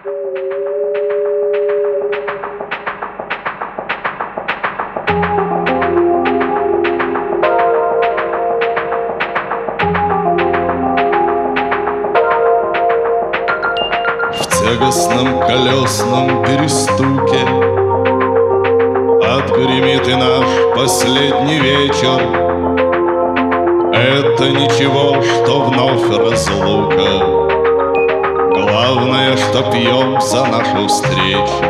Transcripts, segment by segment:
В тягостном колесном перестуке отгремит и наш последний вечер. Это ничего, что вновь разлука. Главное, что пьем за нашу встречу.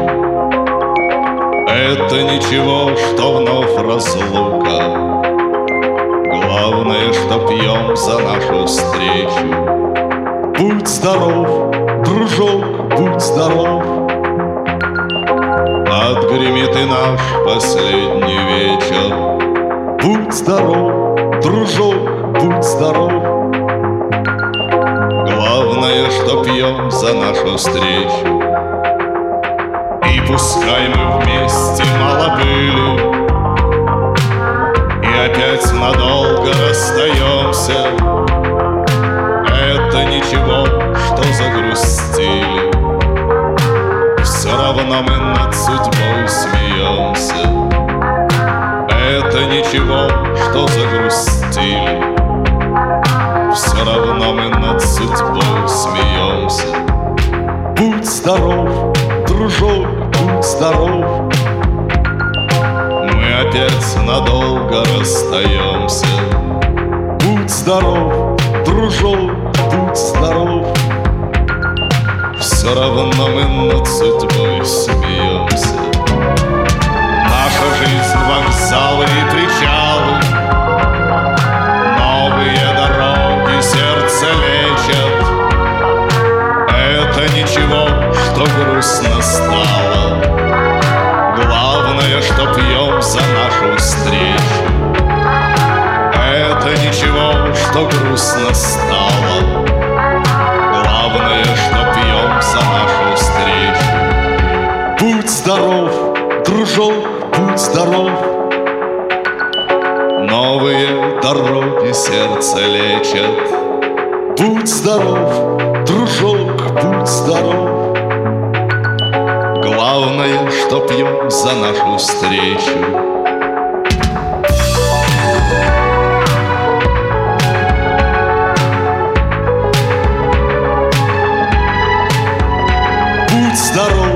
Это ничего, что вновь разлука. Главное, что пьем за нашу встречу. Будь здоров, дружок, будь здоров. Отгремит и наш последний вечер. Будь здоров, дружок, будь здоров. Главное, что пьем за нашу встречу. И пускай мы вместе мало были, и опять надолго расстаемся, это ничего, что загрустили. Все равно мы над судьбой смеемся. Это ничего, что загрустили. Все равно мы над судьбой смеемся. Будь здоров, дружок, будь здоров. Мы опять надолго расстаемся. Будь здоров, дружок, будь здоров. Все равно мы над судьбой смеемся. Наша жизнь — вокзалы и причалы, новые дороги сердце лечат. Это ничего, что грустно стало. Главное, что пьем за нашу встречу. Это ничего, что грустно стало. Главное, что пьем за нашу встречу. Будь здоров, дружок, будь здоров. Новые дороги сердце лечат. Будь здоров, дружок, будь здоров. Главное, что пьем за нашу встречу. Будь здоров,